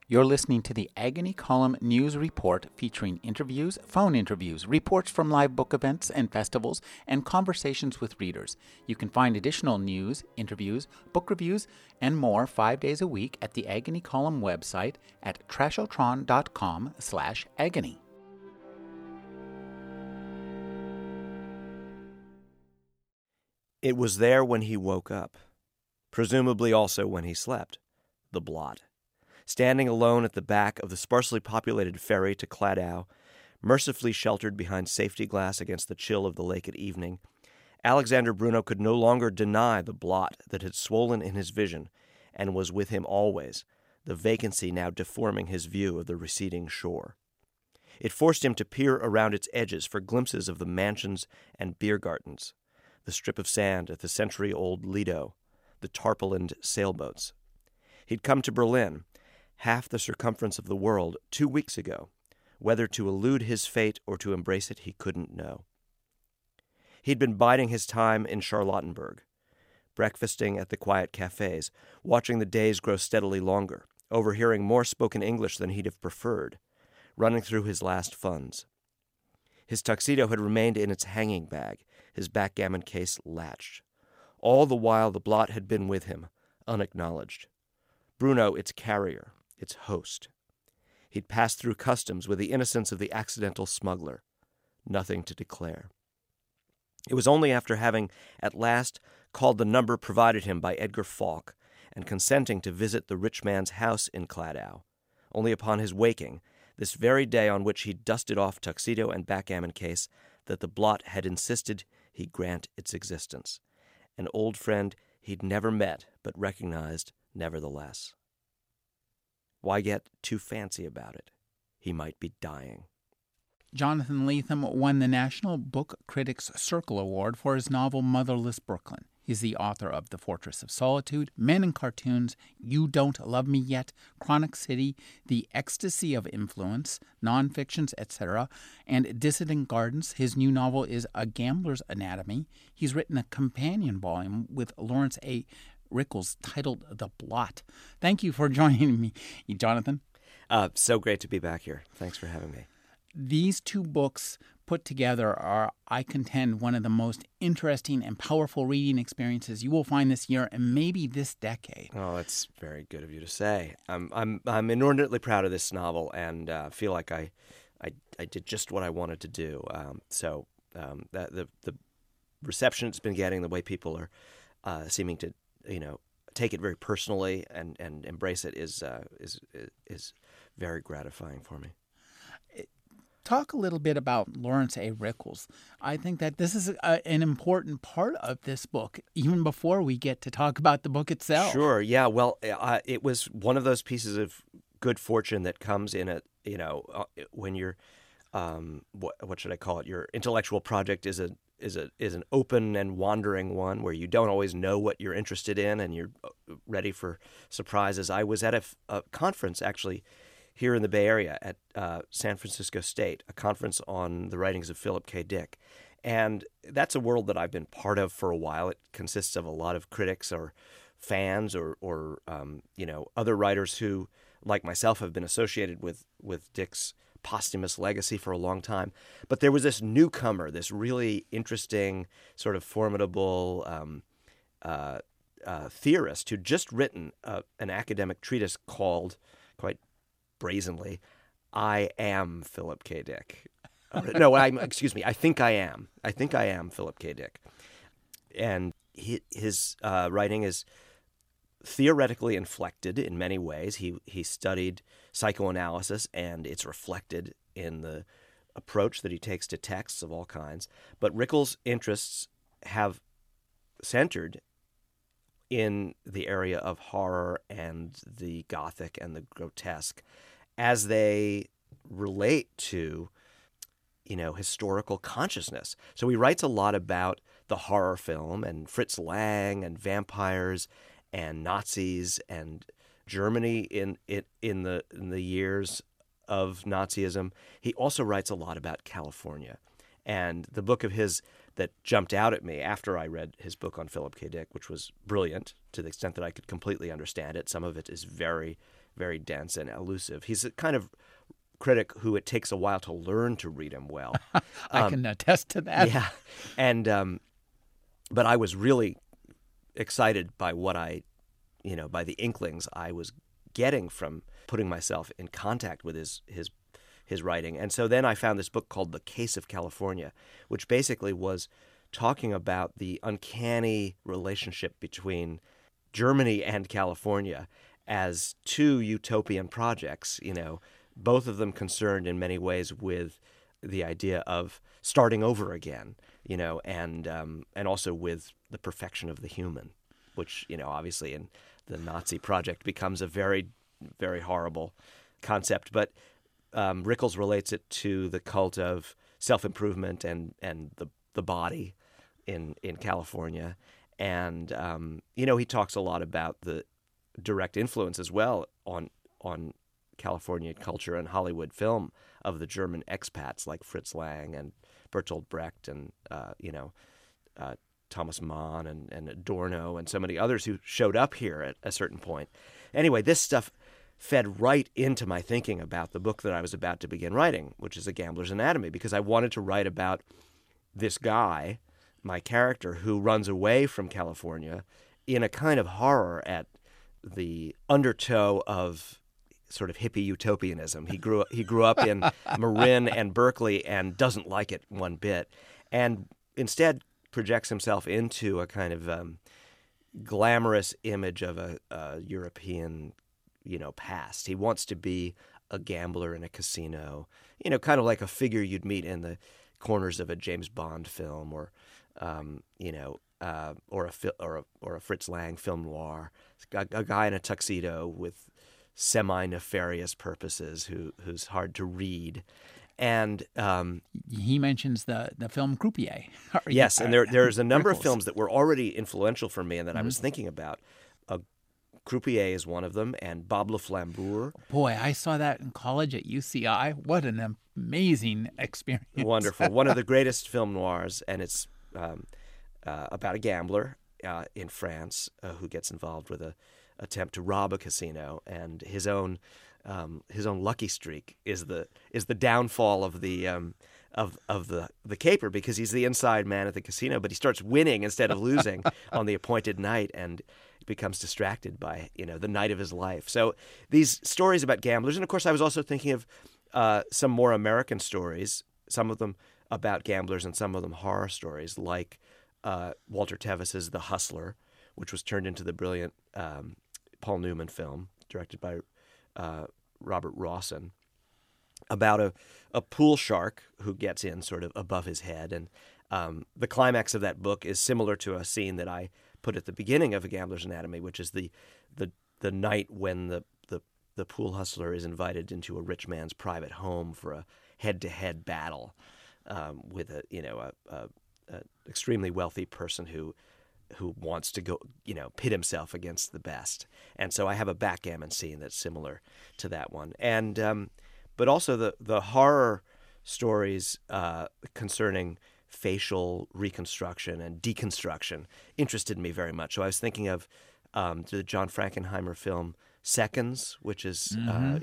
You're listening to the Agony Column News Report featuring interviews, phone interviews, reports from live book events and festivals, and conversations with readers. You can find additional news, interviews, book reviews, and more 5 days a week at the Agony Column website at trashotron.com/agony. It was there when he woke up, presumably also when he slept, the blot. Standing alone at the back of the sparsely populated ferry to Cladow, mercifully sheltered behind safety glass against the chill of the lake at evening, Alexander Bruno could no longer deny the blot that had swollen in his vision and was with him always, the vacancy now deforming his view of the receding shore. It forced him to peer around its edges for glimpses of the mansions and beer gardens, the strip of sand at the century-old Lido, the tarpaulined sailboats. He'd come to Berlin, half the circumference of the world, 2 weeks ago. Whether to elude his fate or to embrace it, he couldn't know. He'd been biding his time in Charlottenburg, breakfasting at the quiet cafes, watching the days grow steadily longer, overhearing more spoken English than he'd have preferred, running through his last funds. His tuxedo had remained in its hanging bag, his backgammon case latched. All the while the blot had been with him, unacknowledged. Bruno, its carrier, its host. He'd passed through customs with the innocence of the accidental smuggler. Nothing to declare. It was only after having, at last, called the number provided him by Edgar Falk and consenting to visit the rich man's house in Cladow, only upon his waking, this very day on which he'd dusted off tuxedo and backgammon case, that the blot had insisted he grant its existence. An old friend he'd never met but recognized nevertheless. Why get too fancy about it? He might be dying. Jonathan Lethem won the National Book Critics Circle Award for his novel Motherless Brooklyn. He's the author of The Fortress of Solitude, Men in Cartoons, You Don't Love Me Yet, Chronic City, The Ecstasy of Influence, Nonfictions, etc., and Dissident Gardens. His new novel is A Gambler's Anatomy. He's written a companion volume with Lawrence A. Rickles titled The Blot. Thank you for joining me, Jonathan. So great to be back here. Thanks for having me. These two books put together are, I contend, one of the most interesting and powerful reading experiences you will find this year and maybe this decade. Oh, that's very good of you to say. I'm inordinately proud of this novel and feel like I did just what I wanted to do. The reception it's been getting, the way people are seeming to take it very personally and embrace it is very gratifying for me. Talk a little bit about Lawrence A. Rickles. I think that this is an important part of this book, even before we get to talk about the book itself. Sure, yeah. Well, it was one of those pieces of good fortune that comes in when you're, what should I call it? Your intellectual project is an open and wandering one where you don't always know what you're interested in and you're ready for surprises. I was at a conference actually here in the Bay Area at San Francisco State, a conference on the writings of Philip K. Dick. And that's a world that I've been part of for a while. It consists of a lot of critics or fans or other writers who, like myself, have been associated with Dick's posthumous legacy for a long time. But there was this newcomer, this really interesting, sort of formidable theorist who'd just written an academic treatise called, quite brazenly, I Am Philip K. Dick. I think I am. I think I am Philip K. Dick. And his writing is theoretically inflected in many ways. He studied psychoanalysis, and it's reflected in the approach that he takes to texts of all kinds. But Rickles' interests have centered in the area of horror and the Gothic and the grotesque as they relate to, historical consciousness. So he writes a lot about the horror film and Fritz Lang and vampires and Nazis and Germany in the years of Nazism. He also writes a lot about California. And the book of his that jumped out at me after I read his book on Philip K. Dick, which was brilliant to the extent that I could completely understand it. Some of it is very, very dense and elusive. He's a kind of critic who it takes a while to learn to read him well. I can attest to that. Yeah, and but I was really excited by what by the inklings I was getting from putting myself in contact with his writing. And so then I found this book called The Case of California, which basically was talking about the uncanny relationship between Germany and California as two utopian projects, both of them concerned in many ways with the idea of starting over again, and also with the perfection of the human, which, obviously in the Nazi project becomes a very, very horrible concept. But Rickles relates it to the cult of self-improvement and the body in California. And, he talks a lot about the direct influence as well on California culture and Hollywood film of the German expats like Fritz Lang and Bertolt Brecht and, Thomas Mann and Adorno and so many others who showed up here at a certain point. Anyway, this stuff fed right into my thinking about the book that I was about to begin writing, which is A Gambler's Anatomy, because I wanted to write about this guy, my character, who runs away from California in a kind of horror at the undertow of sort of hippie utopianism. He grew up in Marin and Berkeley and doesn't like it one bit, and instead projects himself into a kind of glamorous image of a European, past. He wants to be a gambler in a casino, kind of like a figure you'd meet in the corners of a James Bond film, or a Fritz Lang film noir. A guy in a tuxedo with semi-nefarious purposes who's hard to read. And he mentions the film Croupier. Yes, and there's a number of Rickles. films that were already influential for me and that I was thinking about. Croupier is one of them, and Bob Le Flambour. Boy, I saw that in college at UCI. What an amazing experience. Wonderful. One of the greatest film noirs, and it's about a gambler in France who gets involved with a attempt to rob a casino, and his own lucky streak is the downfall of the caper, because he's the inside man at the casino, but he starts winning instead of losing on the appointed night, and becomes distracted by the night of his life. So these stories about gamblers, and of course I was also thinking of some more American stories, some of them about gamblers and some of them horror stories, like Walter Tevis's The Hustler, which was turned into the brilliant Paul Newman film directed by Robert Rawson, about a pool shark who gets in sort of above his head. And the climax of that book is similar to a scene that I put at the beginning of A Gambler's Anatomy, which is the night when the pool hustler is invited into a rich man's private home for a head-to-head battle with a extremely wealthy person who wants to go, pit himself against the best. And so I have a backgammon scene that's similar to that one. And but also the horror stories concerning facial reconstruction and deconstruction interested me very much. So I was thinking of the John Frankenheimer film Seconds, which is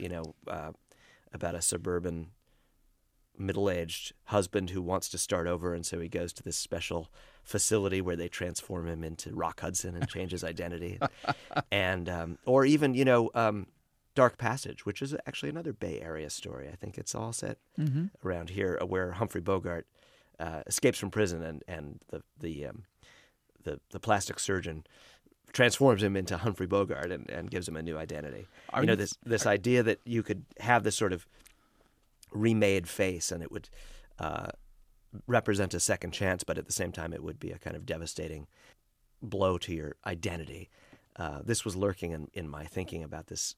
about a suburban middle-aged husband who wants to start over, and so he goes to this special facility where they transform him into Rock Hudson and change his identity. And or even Dark Passage, which is actually another Bay Area story. I think it's all set around here, where Humphrey Bogart escapes from prison, and the plastic surgeon transforms him into Humphrey Bogart and gives him a new identity. This idea that you could have this sort of remade face, and it would represent a second chance, but at the same time it would be a kind of devastating blow to your identity. This was lurking in my thinking about this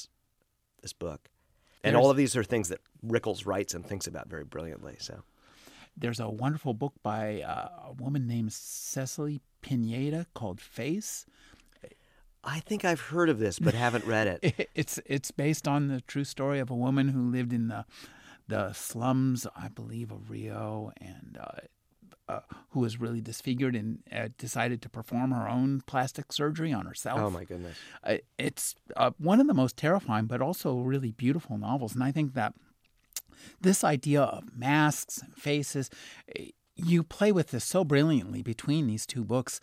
book. And all of these are things that Rickles writes and thinks about very brilliantly. So there's a wonderful book by a woman named Cecily Pineda called Face. I think I've heard of this, but haven't read it. It's based on the true story of a woman who lived in the slums, I believe, of Rio, and who was really disfigured and decided to perform her own plastic surgery on herself. Oh, my goodness. It's one of the most terrifying but also really beautiful novels. And I think that this idea of masks and faces, you play with this so brilliantly between these two books.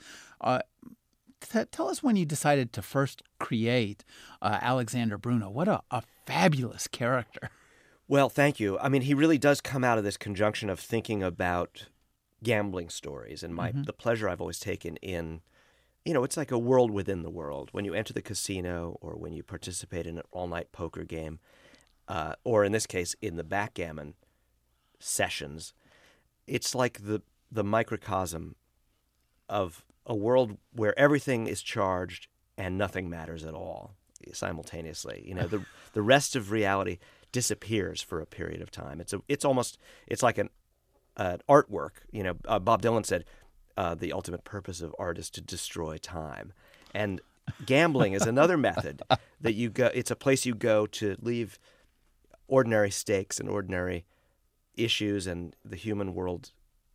Tell us when you decided to first create Alexander Bruno. What a fabulous character. Well, thank you. I mean, he really does come out of this conjunction of thinking about gambling stories and the pleasure I've always taken in, it's like a world within the world. When you enter the casino or when you participate in an all-night poker game, or in this case, in the backgammon sessions, it's like the microcosm of a world where everything is charged and nothing matters at all simultaneously. The rest of reality disappears for a period of time. It's like an artwork. Bob Dylan said, the ultimate purpose of art is to destroy time. And gambling is another method that you go. It's a place you go to leave ordinary stakes and ordinary issues, and the human world,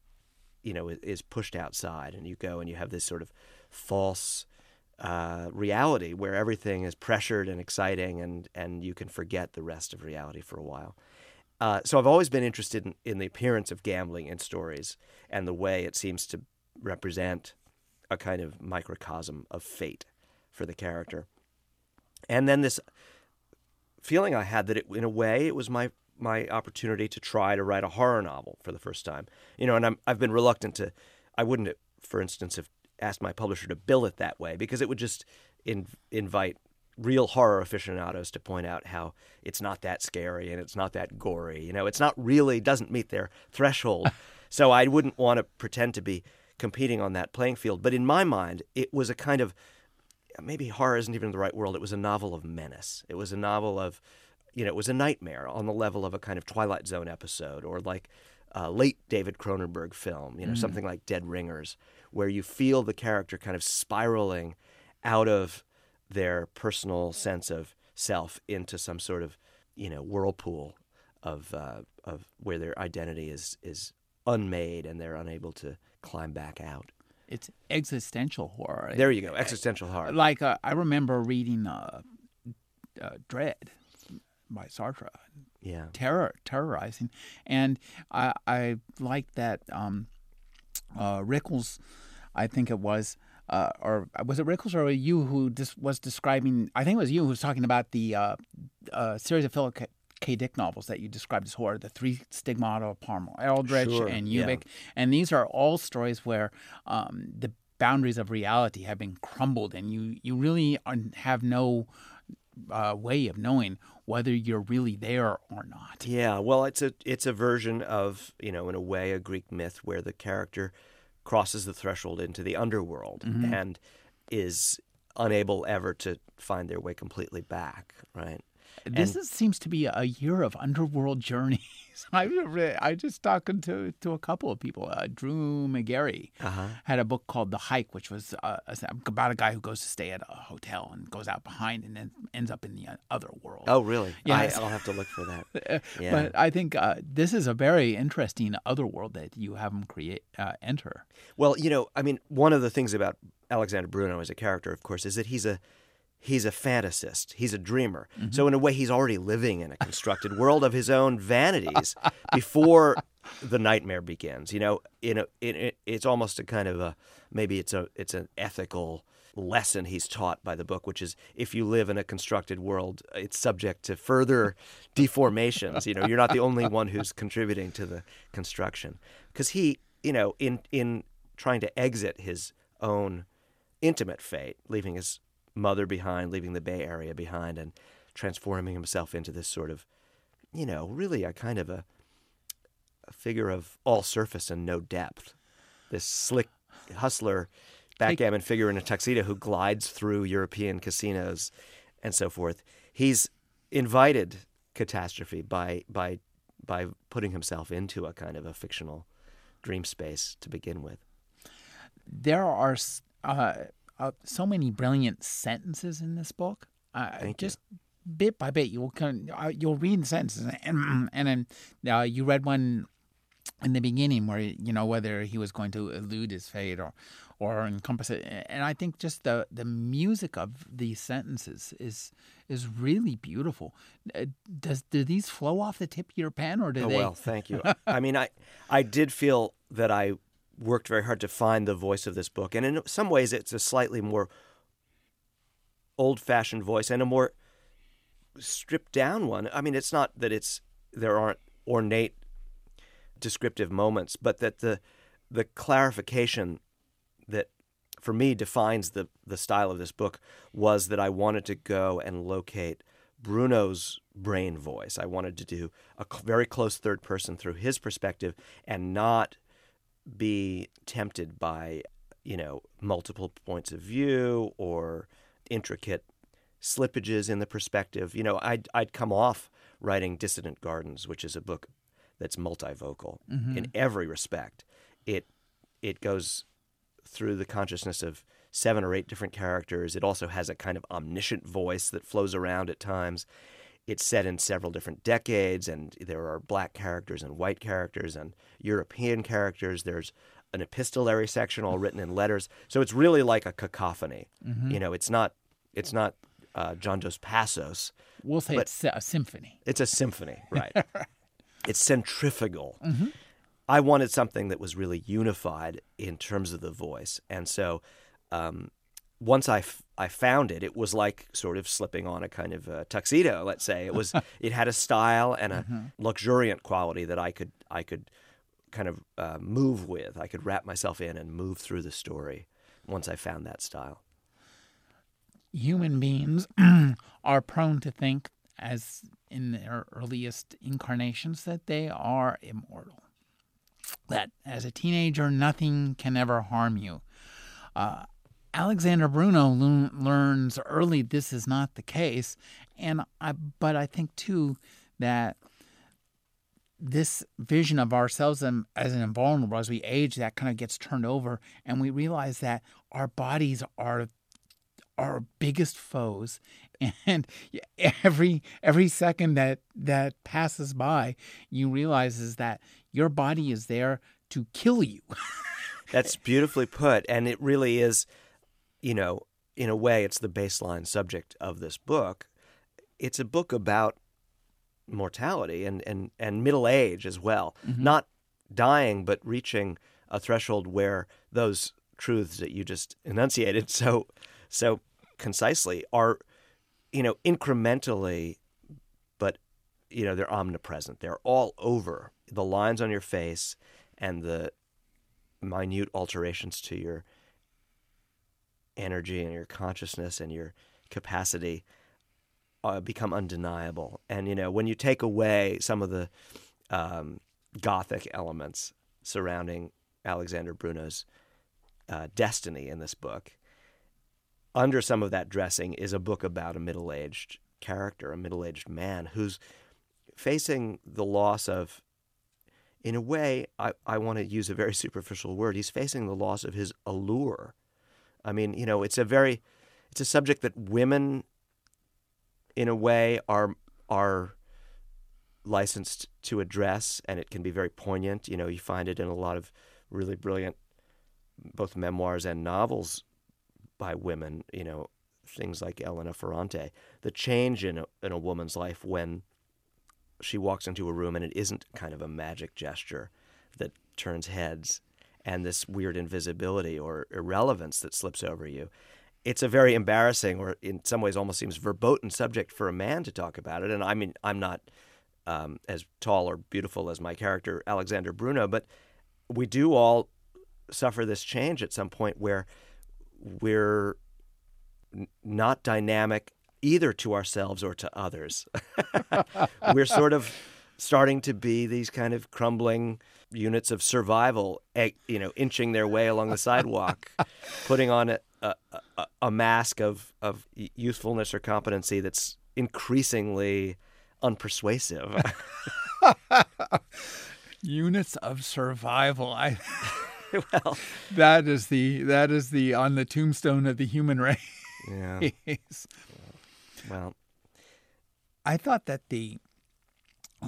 is pushed outside, and you go and you have this sort of false reality where everything is pressured and exciting, and you can forget the rest of reality for a while. So I've always been interested in the appearance of gambling in stories and the way it seems to represent a kind of microcosm of fate for the character. And then this feeling I had that in a way it was my opportunity to try to write a horror novel for the first time. And I've been reluctant to. I wouldn't, for instance, have asked my publisher to bill it that way because it would just invite real horror aficionados to point out how it's not that scary and it's not that gory. It's not really doesn't meet their threshold. So I wouldn't want to pretend to be competing on that playing field. But in my mind, it was a kind of, maybe horror isn't even the right word. It was a novel of menace. It was a novel of, it was a nightmare on the level of a kind of Twilight Zone episode or like a late David Cronenberg film, something like Dead Ringers, where you feel the character kind of spiraling out of their personal sense of self into some sort of, whirlpool of where their identity is unmade and they're unable to climb back out. It's existential horror. There you go, existential horror. Like I remember reading Dread by Sartre. Yeah, terrorizing, and I liked that Rickles, I think it was, or was it Rickles or you who was describing? I think it was you who was talking about the series of Philip K. Dick novels that you described as horror, the Three Stigmata of Palmer Eldritch and Ubik, and these are all stories where the boundaries of reality have been crumbled, and you really have no way of knowing whether you're really there or not. Yeah, well, it's a version of, in a way, a Greek myth where the character crosses the threshold into the underworld and is unable ever to find their way completely back, right? This seems to be a year of underworld journeys. I just talked to a couple of people. Drew McGarry had a book called The Hike, which was about a guy who goes to stay at a hotel and goes out behind and then ends up in the other world. Oh, really? Yes. I'll have to look for that. Yeah. But I think this is a very interesting other world that you have him enter. Well, one of the things about Alexander Bruno as a character, of course, is that he's a fantasist. He's a dreamer. So in a way, he's already living in a constructed world of his own vanities before the nightmare begins. It's almost a kind of maybe it's an ethical lesson he's taught by the book, which is if you live in a constructed world, it's subject to further deformations. You're not the only one who's contributing to the construction. Because he, in trying to exit his own intimate fate, leaving his mother behind, leaving the Bay Area behind, and transforming himself into this sort of, really a kind of a figure of all surface and no depth. This slick hustler, backgammon figure in a tuxedo who glides through European casinos and so forth. He's invited catastrophe by putting himself into a kind of a fictional dream space to begin with. There are so many brilliant sentences in this book. Just bit by bit, you'll read the sentences, and then you read one in the beginning, where whether he was going to elude his fate or encompass it. And I think just the music of these sentences is really beautiful. Do these flow off the tip of your pen, or do they? Well, thank you. I mean, I did feel that I worked very hard to find the voice of this book, and in some ways, it's a slightly more old-fashioned voice and a more stripped down one. I mean, it's not that there aren't ornate descriptive moments, but that the clarification that for me defines the style of this book was that I wanted to go and locate Bruno's brain voice. I wanted to do a very close third person through his perspective and not be tempted by, multiple points of view or intricate slippages in the perspective. I'd come off writing Dissident Gardens, which is a book that's multivocal in every respect. It goes through the consciousness of 7 or 8 different characters. It also has a kind of omniscient voice that flows around at times. It's set in several different decades, and there are black characters and white characters and European characters. There's an epistolary section all written in letters. So it's really like a cacophony. It's not John Dos Passos. We'll say it's a symphony. It's a symphony, right. It's centrifugal. I wanted something that was really unified in terms of the voice. And so once I found it, it was like sort of slipping on a kind of a tuxedo, let's say. It had a style and a luxuriant quality that I could kind of move with. I could wrap myself in and move through the story once I found that style. Human beings are prone to think, as in their earliest incarnations, that they are immortal. That as a teenager, nothing can ever harm you. Alexander Bruno learns early this is not the case, but I think too that this vision of ourselves as an invulnerable, as we age, that kind of gets turned over, and we realize that our bodies are our biggest foes, and every second that passes by, you realize is that your body is there to kill you. That's beautifully put, and it really is, in a way, it's the baseline subject of this book. It's a book about mortality and middle age as well. Not dying, but reaching a threshold where those truths that you just enunciated so concisely are, incrementally, but, they're omnipresent. They're all over. The lines on your face and the minute alterations to your energy and your consciousness and your capacity become undeniable. And, when you take away some of the Gothic elements surrounding Alexander Bruno's destiny in this book, under some of that dressing is a book about a middle-aged character, a middle-aged man who's facing the loss of, in a way, I want to use a very superficial word, he's facing the loss of his allure. I mean, it's a subject that women, in a way, are licensed to address, and it can be very poignant. You find it in a lot of really brilliant, both memoirs and novels by women, things like Elena Ferrante. The change in a woman's life when she walks into a room and it isn't kind of a magic gesture that turns heads and this weird invisibility or irrelevance that slips over you. It's a very embarrassing, or in some ways almost seems verboten subject for a man to talk about it. And I mean, I'm not as tall or beautiful as my character, Alexander Bruno, but we do all suffer this change at some point where we're not dynamic either to ourselves or to others. We're sort of starting to be these kind of crumbling units of survival, inching their way along the sidewalk, putting on a mask of youthfulness or competency that's increasingly unpersuasive. Units of survival. Well, that is the on the tombstone of the human race. Yeah. Well, I thought that the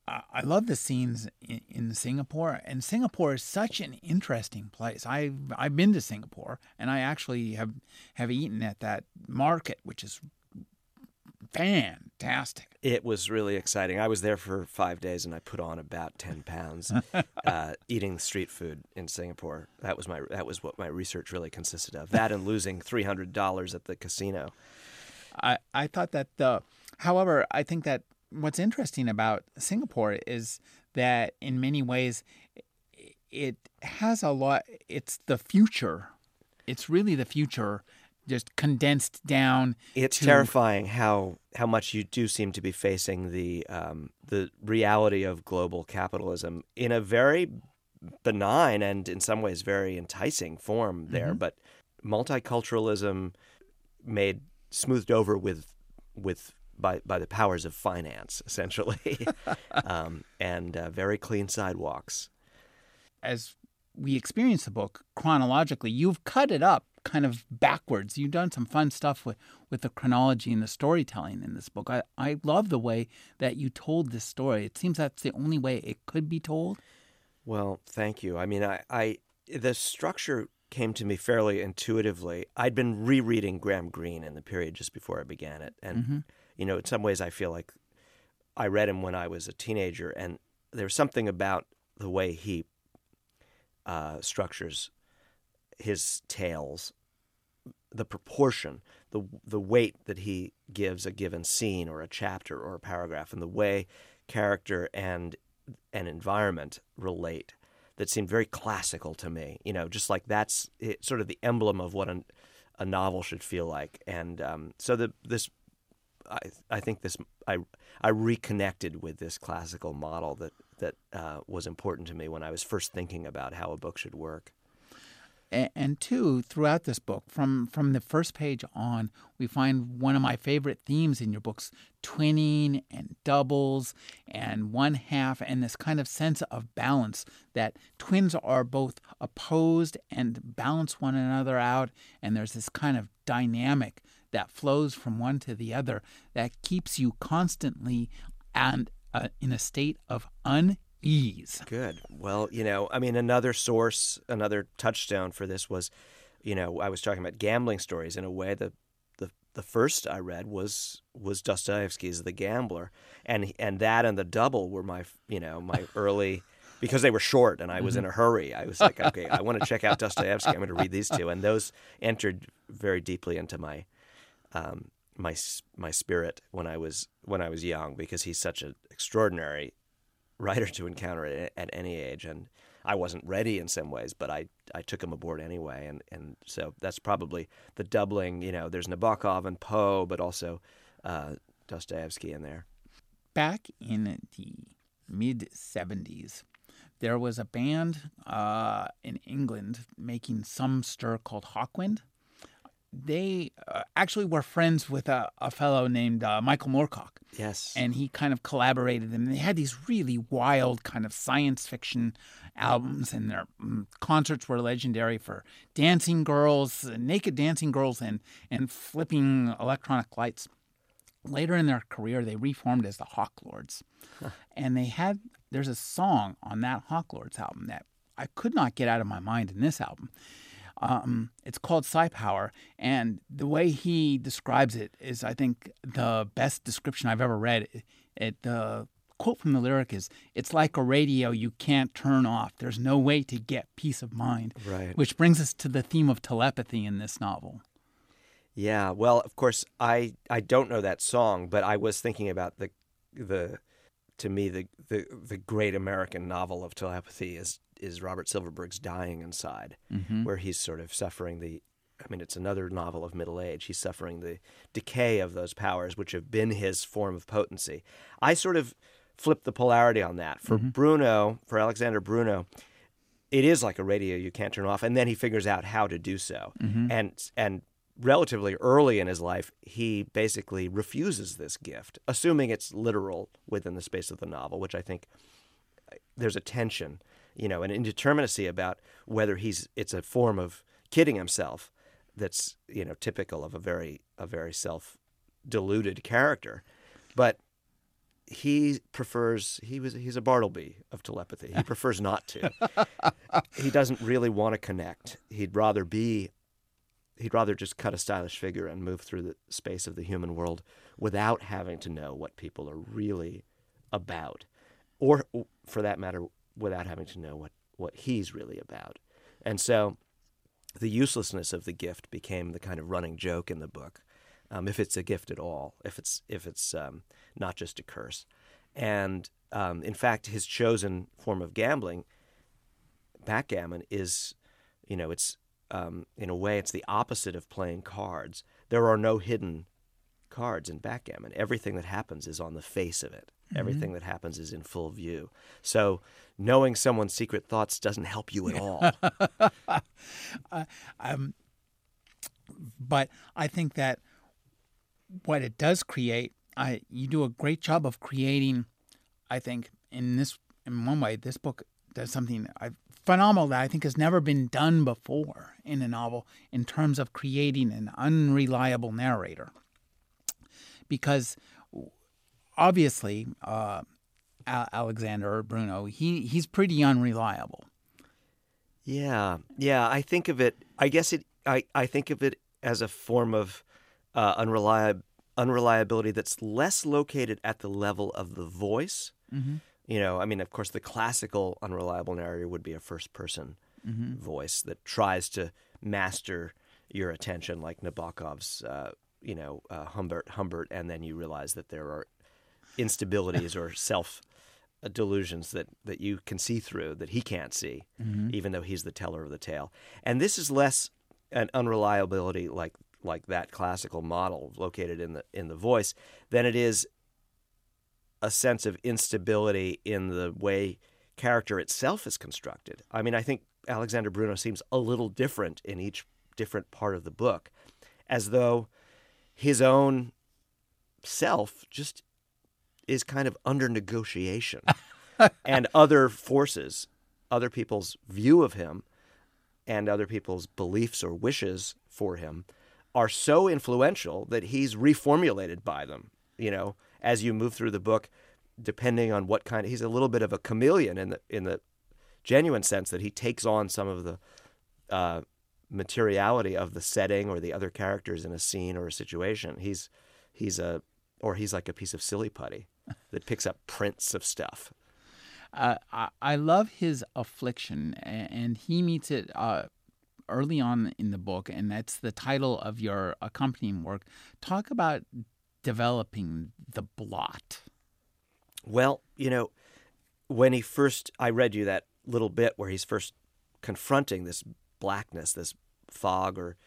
I love the scenes in Singapore, and Singapore is such an interesting place. I've been to Singapore, and I actually have eaten at that market, which is fantastic. It was really exciting. I was there for 5 days, and I put on about 10 pounds eating street food in Singapore. That was what my research really consisted of. That and losing $300 at the casino. I thought that however, I think that what's interesting about Singapore is that in many ways it has a lot. It's the future. It's really the future, just condensed down. It's terrifying how much you do seem to be facing the reality of global capitalism in a very benign and in some ways very enticing form there, but multiculturalism smoothed over by the powers of finance, essentially, and very clean sidewalks. As we experience the book chronologically, you've cut it up kind of backwards. You've done some fun stuff with the chronology and the storytelling in this book. I love the way that you told this story. It seems that's the only way it could be told. Well, thank you. I mean, the structure came to me fairly intuitively. I'd been rereading Graham Greene in the period just before I began it, and in some ways I feel like I read him when I was a teenager, and there's something about the way he structures his tales, the proportion, the weight that he gives a given scene or a chapter or a paragraph, and the way character and an environment relate, that seemed very classical to me. Just like that's sort of the emblem of what a novel should feel like. And I think I reconnected with this classical model that was important to me when I was first thinking about how a book should work. And two, throughout this book, from the first page on, we find one of my favorite themes in your books: twinning and doubles and one half, and this kind of sense of balance, that twins are both opposed and balance one another out, and there's this kind of dynamic that flows from one to the other that keeps you constantly and in a state of unease. Good. Well, another touchstone for this was, I was talking about gambling stories. In a way, the first I read was Dostoevsky's The Gambler, and that and The Double were my early, because they were short and I was in a hurry. I was like, okay, I want to check out Dostoevsky. I'm going to read these two, and those entered very deeply into my spirit when I was young, because he's such an extraordinary writer to encounter at any age, and I wasn't ready in some ways, but I took him aboard anyway, and so that's probably the doubling. There's Nabokov and Poe, but also Dostoevsky in there. Back in the mid-'70s, there was a band in England making some stir called Hawkwind. They actually were friends with a fellow named Michael Moorcock. Yes. And he kind of collaborated, and they had these really wild kind of science fiction albums, and their concerts were legendary for dancing girls, naked dancing girls, and flipping electronic lights. Later in their career, they reformed as the Hawklords. And there's a song on that Hawklords album that I could not get out of my mind in this album. It's called Psi Power, and the way he describes it is, I think, the best description I've ever read. The quote from the lyric is, "It's like a radio you can't turn off. There's no way to get peace of mind." Right. Which brings us to the theme of telepathy in this novel. Yeah, well, of course, I don't know that song, but I was thinking about the great American novel of telepathy is Robert Silverberg's Dying Inside, where he's sort of suffering it's another novel of middle age. He's suffering the decay of those powers, which have been his form of potency. I sort of flipped the polarity on that. For for Alexander Bruno, it is like a radio you can't turn off, and then he figures out how to do so. And relatively early in his life, he basically refuses this gift, assuming it's literal within the space of the novel, which I think there's a tension, an indeterminacy about whether it's a form of kidding himself that's, typical of a very self-deluded character. But he's a Bartleby of telepathy. He prefers not to. He doesn't really want to connect. He'd rather just cut a stylish figure and move through the space of the human world without having to know what people are really about, or for that matter, without having to know what he's really about. And so the uselessness of the gift became the kind of running joke in the book, if it's a gift at all, if it's not just a curse. And in fact, his chosen form of gambling, backgammon, is, it's in a way it's the opposite of playing cards. There are no hidden cards in backgammon. Everything that happens is on the face of it. Mm-hmm. Everything that happens is in full view. So knowing someone's secret thoughts doesn't help you at all. But I think that what it does create, you do a great job of creating. I think in one way, this book does something phenomenal that I think has never been done before in a novel in terms of creating an unreliable narrator. Because obviously, Alexander Bruno, he's pretty unreliable. Yeah. I think of it. I guess I think of it as a form of unreliability that's less located at the level of the voice. Mm-hmm. Of course, the classical unreliable narrator would be a first-person mm-hmm. voice that tries to master your attention, like Nabokov's, Humbert, and then you realize that there are instabilities or self-delusions that you can see through that he can't see, mm-hmm. even though he's the teller of the tale. And this is less an unreliability like that classical model located in the voice than it is a sense of instability in the way character itself is constructed. I mean, I think Alexander Bruno seems a little different in each different part of the book, as though his own self just is kind of under negotiation. And other forces, other people's view of him and other people's beliefs or wishes for him are so influential that he's reformulated by them, as you move through the book, depending on what kind of, he's a little bit of a chameleon in the genuine sense that he takes on some of the materiality of the setting or the other characters in a scene or a situation. He's like a piece of silly putty that picks up prints of stuff. I love his affliction, and he meets it early on in the book, and that's the title of your accompanying work. Talk about developing the blot. Well, when I read you that little bit where he's first confronting this blackness, this fog or,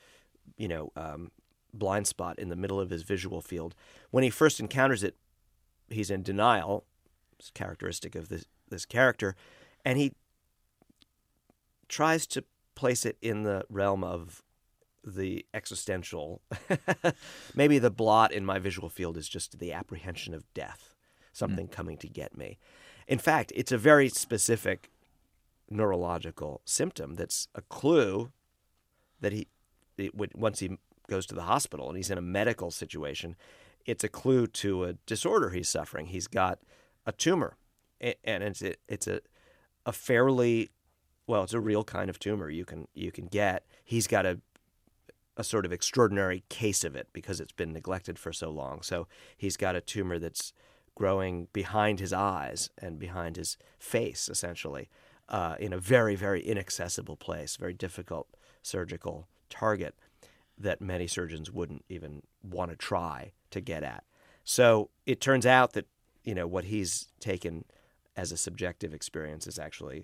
blind spot in the middle of his visual field. When he first encounters it, he's in denial. It's characteristic of this character. And he tries to place it in the realm of the existential. Maybe the blot in my visual field is just the apprehension of death, something coming to get me. In fact, it's a very specific neurological symptom that's a clue that once he goes to the hospital and he's in a medical situation, it's a clue to a disorder he's suffering. He's got a tumor, and it's a fairly, well, it's a real kind of tumor you can get. He's got a sort of extraordinary case of it because it's been neglected for so long. So he's got a tumor that's growing behind his eyes and behind his face, essentially, in a very, very inaccessible place, very difficult surgical target that many surgeons wouldn't even want to try to get at. So it turns out that, what he's taken as a subjective experience is actually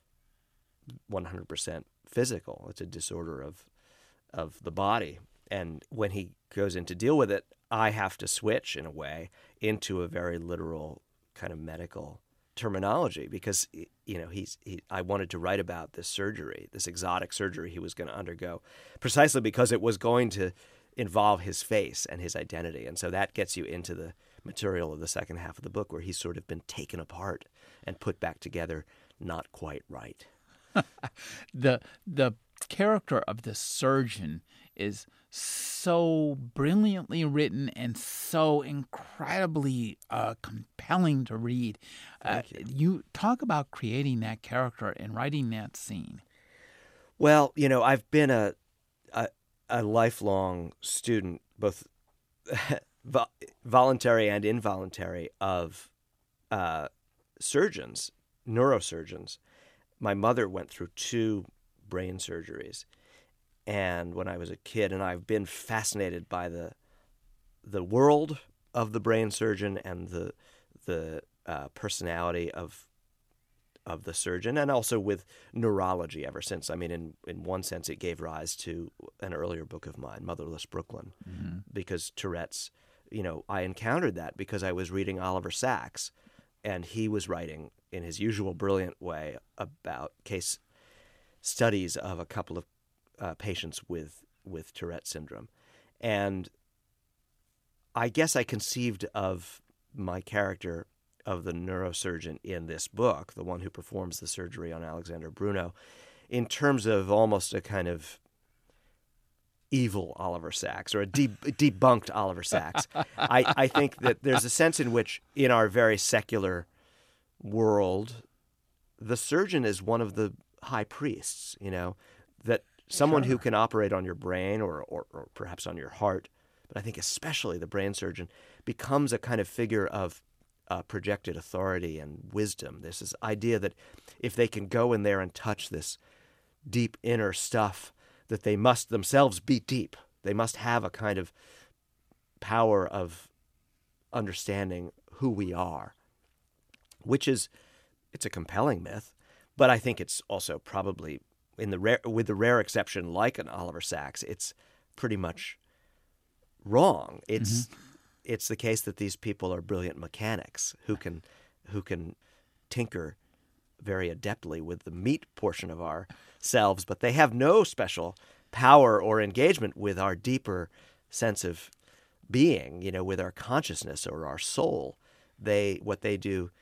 100% physical. It's a disorder of the body. And when he goes in to deal with it, I have to switch, in a way, into a very literal kind of medical terminology because, I wanted to write about this surgery, this exotic surgery he was going to undergo, precisely because it was going to involve his face and his identity. And so that gets you into the material of the second half of the book where he's sort of been taken apart and put back together not quite right. The character of the surgeon is so brilliantly written and so incredibly compelling to read. Thank you. You talk about creating that character and writing that scene. Well, I've been a lifelong student, both voluntary and involuntary, of surgeons, neurosurgeons. My mother went through 2 brain surgeries, and when I was a kid, and I've been fascinated by the world of the brain surgeon and the personality of the surgeon, and also with neurology ever since. I mean, in one sense, it gave rise to an earlier book of mine, Motherless Brooklyn, because Tourette's, I encountered that because I was reading Oliver Sacks, and he was writing in his usual brilliant way about case studies of a couple of patients with Tourette syndrome. And I guess I conceived of my character of the neurosurgeon in this book, the one who performs the surgery on Alexander Bruno, in terms of almost a kind of evil Oliver Sacks, or a debunked Oliver Sacks. I think that there's a sense in which, in our very secular world, the surgeon is one of the high priests, that someone who can operate on your brain or perhaps on your heart, but I think especially the brain surgeon, becomes a kind of figure of projected authority and wisdom. There's this idea that if they can go in there and touch this deep inner stuff, that they must themselves be deep. They must have a kind of power of understanding who we are, which is, it's a compelling myth, but I think it's also probably, with the rare exception like an Oliver Sacks, it's pretty much wrong. It's the case that these people are brilliant mechanics who can tinker very adeptly with the meat portion of ourselves, but they have no special power or engagement with our deeper sense of being, with our consciousness or our soul. What they do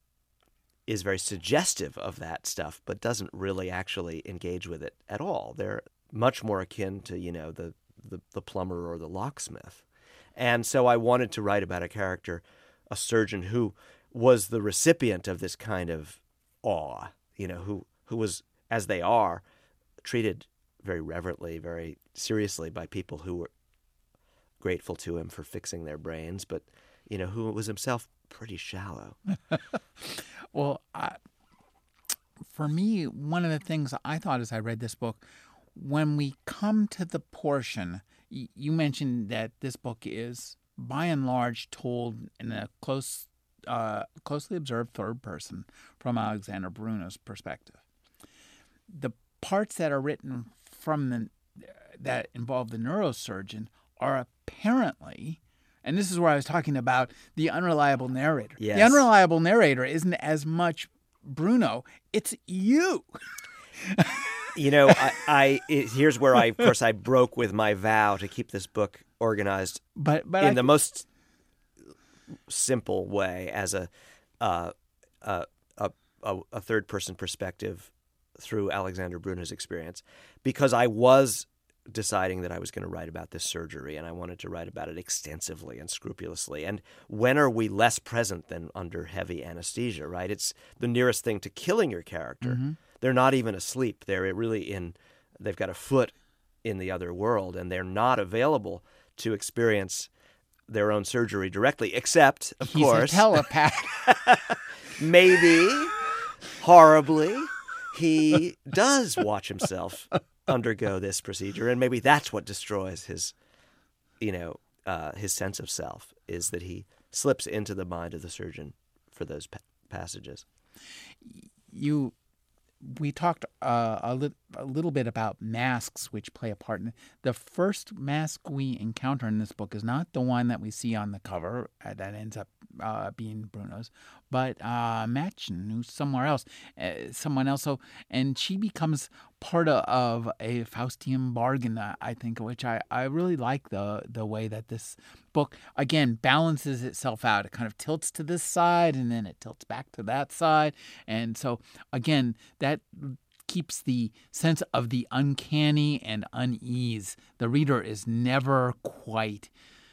is very suggestive of that stuff, but doesn't really actually engage with it at all. They're much more akin to, the plumber or the locksmith. And so I wanted to write about a character, a surgeon who was the recipient of this kind of awe, who was, as they are, treated very reverently, very seriously by people who were grateful to him for fixing their brains, but, who was himself pretty shallow. Well, for me, one of the things I thought as I read this book, when we come to the portion, you mentioned that this book is, by and large, told in a closely observed third person from Alexander Bruno's perspective. The parts that are written that involve the neurosurgeon are apparently, and this is where I was talking about the unreliable narrator. Yes. The unreliable narrator isn't as much Bruno, it's you. Here's where I broke with my vow to keep this book organized, but in the most simple way, as a third person perspective through Alexander Bruno's experience, because I was deciding that I was going to write about this surgery, and I wanted to write about it extensively and scrupulously. And when are we less present than under heavy anesthesia, right? It's the nearest thing to killing your character. Mm-hmm. They're not even asleep. They're really they've got a foot in the other world, and they're not available to experience their own surgery directly, except, of course... He's a telepath. Maybe, horribly, he does watch himself undergo this procedure, and maybe that's what destroys his sense of self, is that he slips into the mind of the surgeon for those passages. We talked a little bit about masks, which play a part in it. The first mask we encounter in this book is not the one that we see on the cover that ends up being Bruno's, but Mädchen, who's someone else. So, and she becomes part of a Faustian bargain, I think, which I really like the way that this book, again, balances itself out. It kind of tilts to this side, and then it tilts back to that side. And so, again, that keeps the sense of the uncanny and unease. The reader is never quite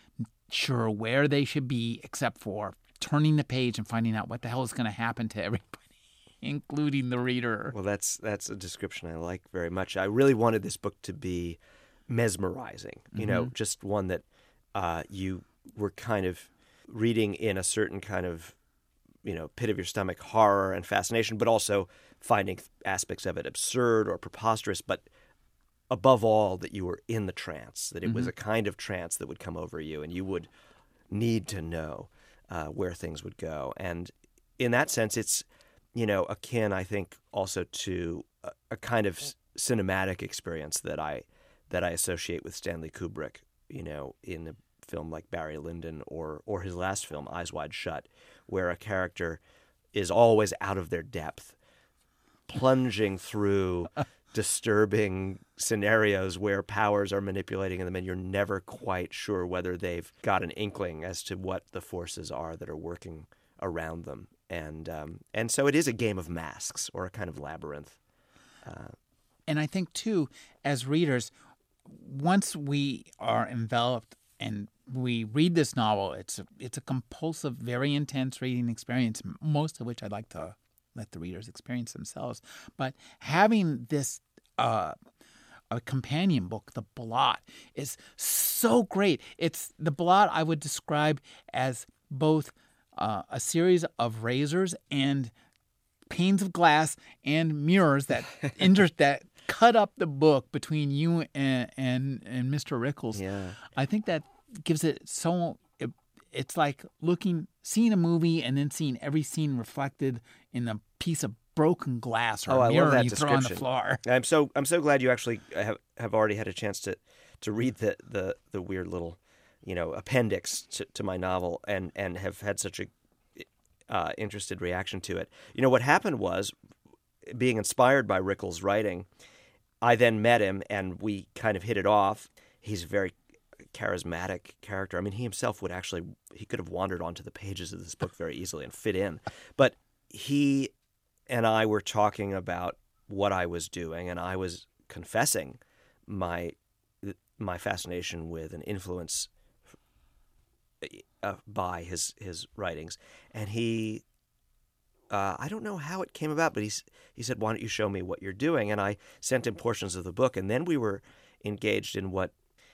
sure where they should be except for turning the page and finding out what the hell is going to happen to everybody, including the reader. Well, that's a description I like very much. I really wanted this book to be mesmerizing, just one that you were kind of reading in a certain kind of, pit of your stomach horror and fascination, but also finding aspects of it absurd or preposterous, but above all, that you were in the trance, that it was a kind of trance that would come over you and you would need to know where things would go. And in that sense, it's, akin, I think, also to a kind of cinematic experience that I associate with Stanley Kubrick, in a film like Barry Lyndon or his last film, Eyes Wide Shut, where a character is always out of their depth, plunging through disturbing scenarios where powers are manipulating them and you're never quite sure whether they've got an inkling as to what the forces are that are working around them. And so it is a game of masks or a kind of labyrinth. And I think, too, as readers, once we are enveloped and we read this novel, it's a compulsive, very intense reading experience, most of which I'd like to let the readers experience themselves. But having this a companion book, The Blot, is so great. It's The Blot I would describe as both a series of razors and panes of glass and mirrors that that cut up the book between you and Mr. Rickles. Yeah. I think that gives it it's like seeing a movie and then seeing every scene reflected in a piece of broken glass or a mirror you throw on the floor. I'm so glad you actually have already had a chance to read the weird little appendix to my novel and have had such a interested reaction to it. What happened was, being inspired by Rickles' writing, I then met him and we kind of hit it off. He's a very charismatic character. I mean, he himself he could have wandered onto the pages of this book very easily and fit in. But he and I were talking about what I was doing, and I was confessing my fascination with and influence by his writings. And he, I don't know how it came about, but he said, "Why don't you show me what you're doing?" And I sent him portions of the book, and then we were engaged in what,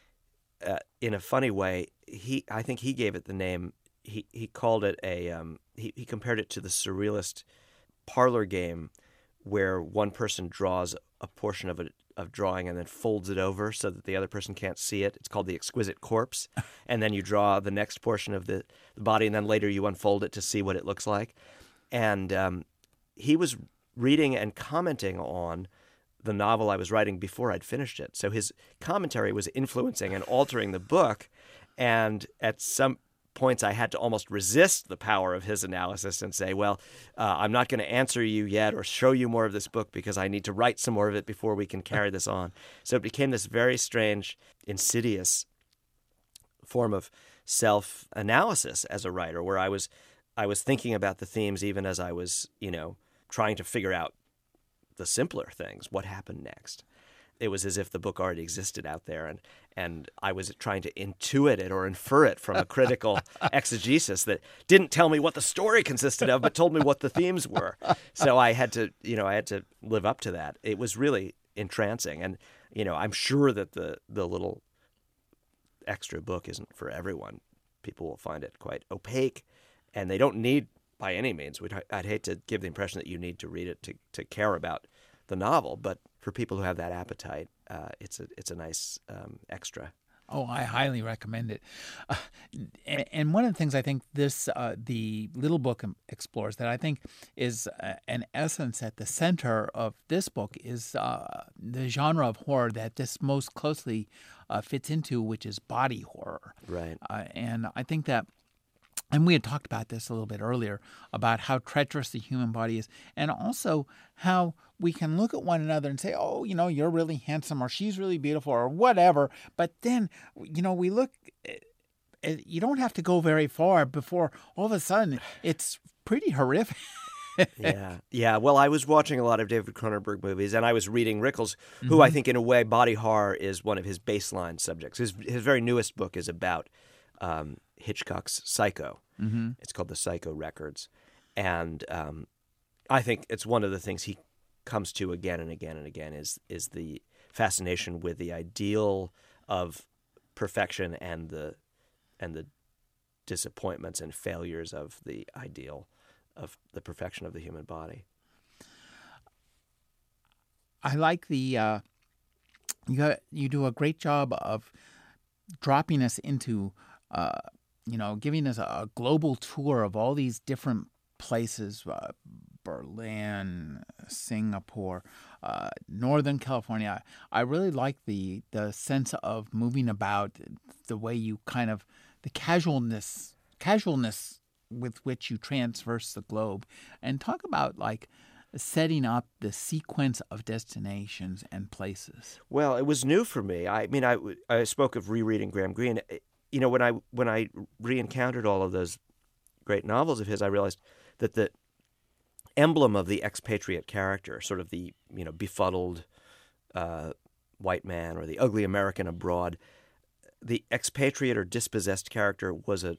in a funny way, I think he gave it the name. He called it he compared it to the surrealist parlor game, where one person draws a portion of drawing and then folds it over so that the other person can't see it. It's called The Exquisite Corpse. And then you draw the next portion of the body, and then later you unfold it to see what it looks like. And he was reading and commenting on the novel I was writing before I'd finished it. So his commentary was influencing and altering the book. And at some points I had to almost resist the power of his analysis and say, well, I'm not going to answer you yet or show you more of this book because I need to write some more of it before we can carry this on. So it became this very strange, insidious form of self-analysis as a writer, where I was thinking about the themes even as I was, trying to figure out the simpler things, what happened next. It was as if the book already existed out there, and I was trying to intuit it or infer it from a critical exegesis that didn't tell me what the story consisted of, but told me what the themes were. So I had to live up to that. It was really entrancing, and I'm sure that the little extra book isn't for everyone. People will find it quite opaque, and they don't need, by any means, I'd hate to give the impression that you need to read it to care about the novel, but for people who have that appetite, it's a nice extra. Oh, I highly recommend it. And one of the things I think the little book explores that I think is an essence at the center of this book is the genre of horror that this most closely fits into, which is body horror. Right. And I think that, and we had talked about this a little bit earlier, about how treacherous the human body is, and also how we can look at one another and say, oh, you're really handsome, or she's really beautiful, or whatever. But then, we look, you don't have to go very far before all of a sudden it's pretty horrific. Yeah. Well, I was watching a lot of David Cronenberg movies, and I was reading Rickles, who I think, in a way, body horror is one of his baseline subjects. His very newest book is about Hitchcock's Psycho. It's called The Psycho Records, and I think it's one of the things he comes to again and again and again is the fascination with the ideal of perfection and the disappointments and failures of the ideal of the perfection of the human body. I like the you do a great job of dropping us into giving us a global tour of all these different places, Berlin, Singapore, Northern California. I really like the sense of moving about, the way you kind of, the casualness with which you traverse the globe, and talk about like setting up the sequence of destinations and places. Well, it was new for me. I mean, I spoke of rereading Graham Greene. You know, when I re-encountered all of those great novels of his, I realized that the emblem of the expatriate character, sort of the befuddled white man or the ugly American abroad, the expatriate or dispossessed character was a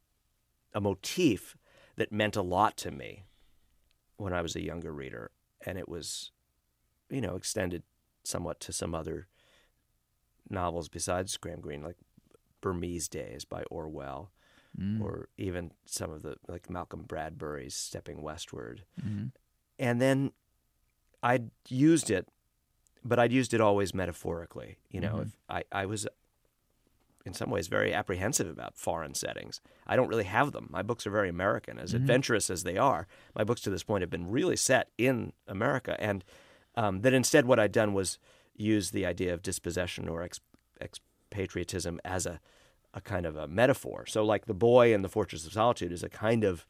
motif that meant a lot to me when I was a younger reader, and it was, extended somewhat to some other novels besides Graham Greene, like Burmese Days by Orwell, or even some of the, like Malcolm Bradbury's Stepping Westward. And then I'd used it, but I'd used it always metaphorically. If I was in some ways very apprehensive about foreign settings. I don't really have them. My books are very American. As adventurous as they are, my books to this point have been really set in America. And that instead what I'd done was use the idea of dispossession or expatriatism as a kind of a metaphor. So like the boy in The Fortress of Solitude is a kind of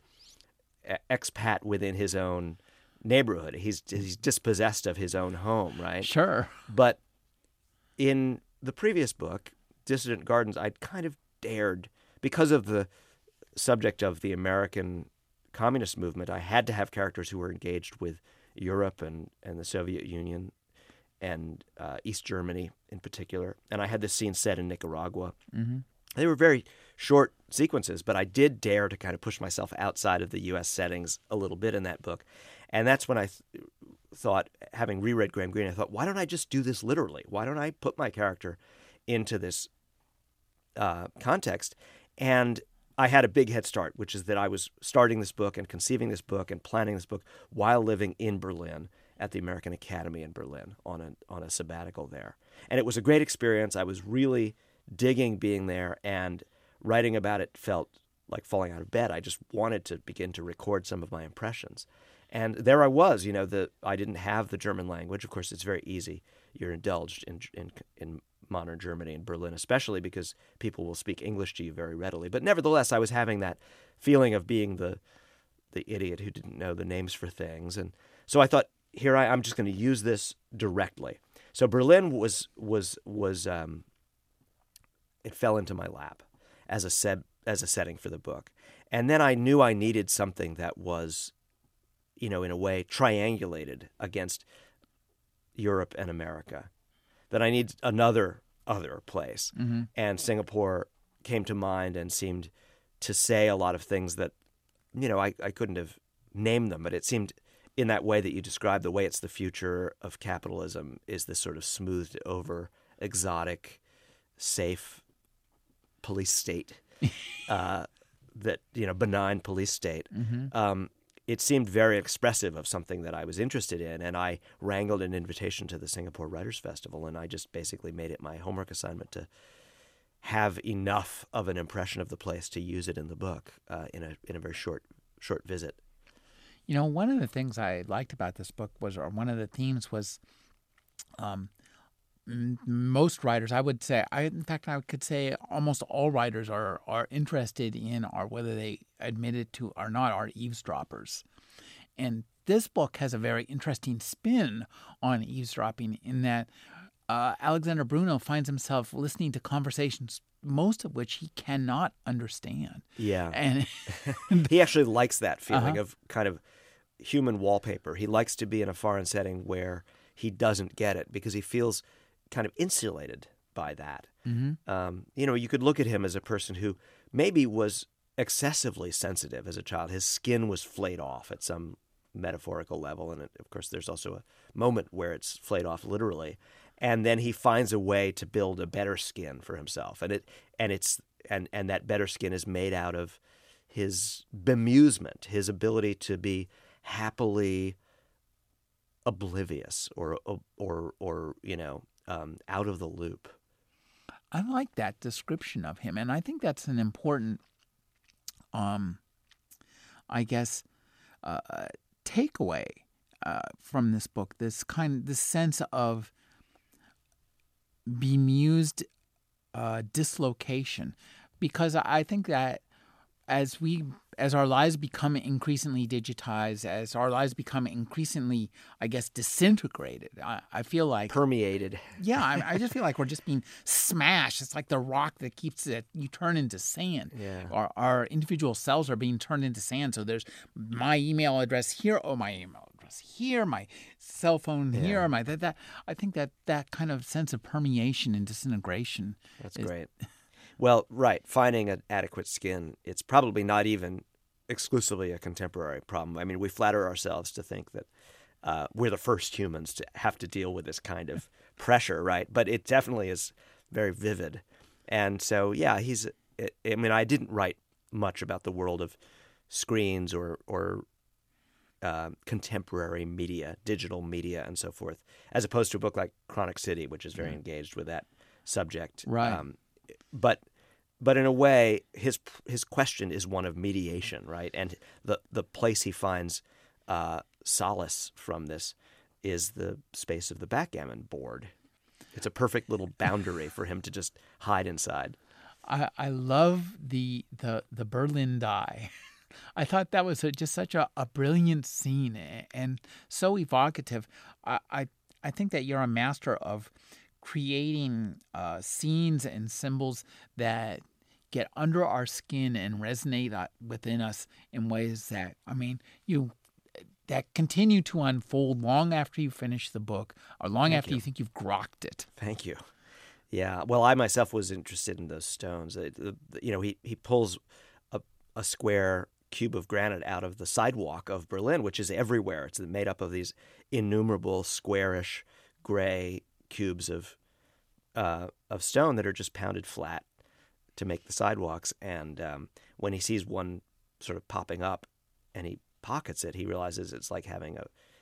expat within his own neighborhood. He's dispossessed of his own home, right? Sure. But in the previous book, Dissident Gardens, I'd kind of dared, because of the subject of the American communist movement, I had to have characters who were engaged with Europe and the Soviet Union and East Germany in particular. And I had this scene set in Nicaragua. They were very short sequences, but I did dare to kind of push myself outside of the U.S. settings a little bit in that book. And that's when I thought, having reread Graham Greene, I thought, why don't I just do this literally? Why don't I put my character into this context? And I had a big head start, which is that I was starting this book and conceiving this book and planning this book while living in Berlin at the American Academy in Berlin on a sabbatical there. And it was a great experience. I was really digging being there, and writing about it felt like falling out of bed. I just wanted to begin to record some of my impressions. And there I was, I didn't have the German language. Of course, it's very easy. You're indulged in modern Germany and Berlin, especially because people will speak English to you very readily. But nevertheless, I was having that feeling of being the idiot who didn't know the names for things. And so I thought, I'm just going to use this directly. So Berlin was it fell into my lap as a setting for the book. And then I knew I needed something that was, in a way, triangulated against Europe and America. That I need other place. And Singapore came to mind and seemed to say a lot of things that, I couldn't have named them, but it seemed in that way that you described, the way it's the future of capitalism is this sort of smoothed over, exotic, safe police state, benign police state. It seemed very expressive of something that I was interested in, and I wrangled an invitation to the Singapore Writers' Festival, and I just basically made it my homework assignment to have enough of an impression of the place to use it in the book in a very short visit. One of the things I liked about this book was, or one of the themes was, most writers, I would say, I could say almost all writers are interested in, or whether they admit it to or not, are eavesdroppers. And this book has a very interesting spin on eavesdropping in that Alexander Bruno finds himself listening to conversations, most of which he cannot understand. Yeah. And he actually likes that feeling of kind of human wallpaper. He likes to be in a foreign setting where he doesn't get it because he feels kind of insulated by that. You could look at him as a person who maybe was excessively sensitive as a child. His skin was flayed off at some metaphorical level, and of course there's also a moment where it's flayed off literally, and then he finds a way to build a better skin for himself, and that better skin is made out of his bemusement, his ability to be happily oblivious or out of the loop. I like that description of him, and I think that's an important, takeaway from this book. This sense of bemused dislocation, because I think that as our lives become increasingly digitized, as our lives become increasingly, disintegrated, I feel like permeated. Yeah, I just feel like we're just being smashed. It's like the rock that keeps it. You turn into sand. Yeah. Our individual cells are being turned into sand. So there's my email address here. Oh, my email address here. My cell phone here. That. I think that kind of sense of permeation and disintegration. That's great. Well, right. Finding an adequate skin, it's probably not even exclusively a contemporary problem. I mean, we flatter ourselves to think that we're the first humans to have to deal with this kind of pressure, right? But it definitely is very vivid. And so, yeah, I didn't write much about the world of screens or contemporary media, digital media, and so forth, as opposed to a book like Chronic City, which is very engaged with that subject. Right. But in a way, his question is one of mediation, right? And the place he finds solace from this is the space of the backgammon board. It's a perfect little boundary for him to just hide inside. I love the Berlin die. I thought that was just such a brilliant scene and so evocative. I think that you're a master of creating scenes and symbols that get under our skin and resonate within us in ways that, that continue to unfold long after you finish the book or long after you think you've grokked it. Thank you. Yeah. Well, I myself was interested in those stones. He pulls a square cube of granite out of the sidewalk of Berlin, which is everywhere. It's made up of these innumerable squarish gray cubes of stone that are just pounded flat to make the sidewalks. And when he sees one sort of popping up and he pockets it, he realizes it's like having